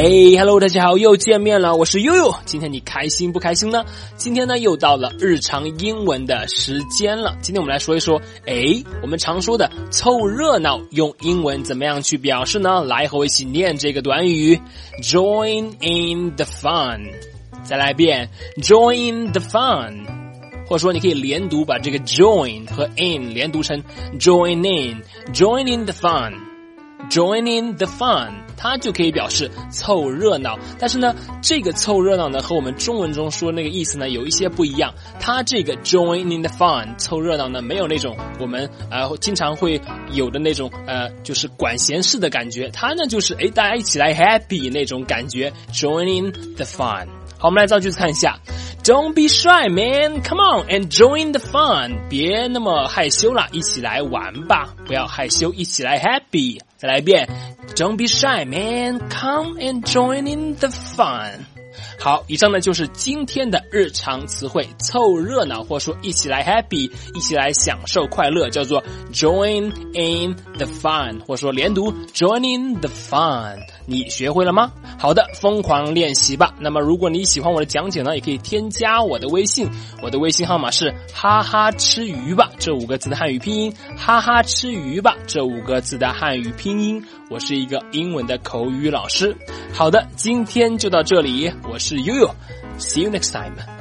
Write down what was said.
Hello， 大家好，又见面了，我是悠悠。今天你开心不开心呢？今天呢又到了日常英文的时间了。今天我们来说一说，我们常说的凑热闹，用英文怎么样去表示呢？来和我一起念这个短语 ，Join in the fun。再来一遍 ，Join in the fun。或者说你可以连读，把这个 join 和 in 连读成 join in the fun。Join in the fun， 它就可以表示凑热闹。但是呢，这个凑热闹呢，和我们中文中说那个意思呢，有一些不一样。它这个 join in the fun， 凑热闹呢，没有那种我们经常会有的那种就是管闲事的感觉。它呢就是大家一起来 happy 那种感觉 ，join in the fun。好，我们来造句子看一下。Don't be shy, man. Come on and join the fun. 别那么害羞啦，一起来玩吧。不要害羞，一起来 happy。再来一遍 ，Don't be shy, man. Come and join in the fun. 好，以上呢就是今天的日常词汇，凑热闹或说一起来 happy， 一起来享受快乐，叫做 join in the fun， 或说连读 join in the fun。你学会了吗？好的，疯狂练习吧。那么如果你喜欢我的讲解呢，也可以添加我的微信，我的微信号码是哈哈吃鱼吧这5个字的汉语拼音，哈哈吃鱼吧这5个字的汉语拼音。我是一个英文的口语老师。好的，今天就到这里，我是悠悠 ，See you next time。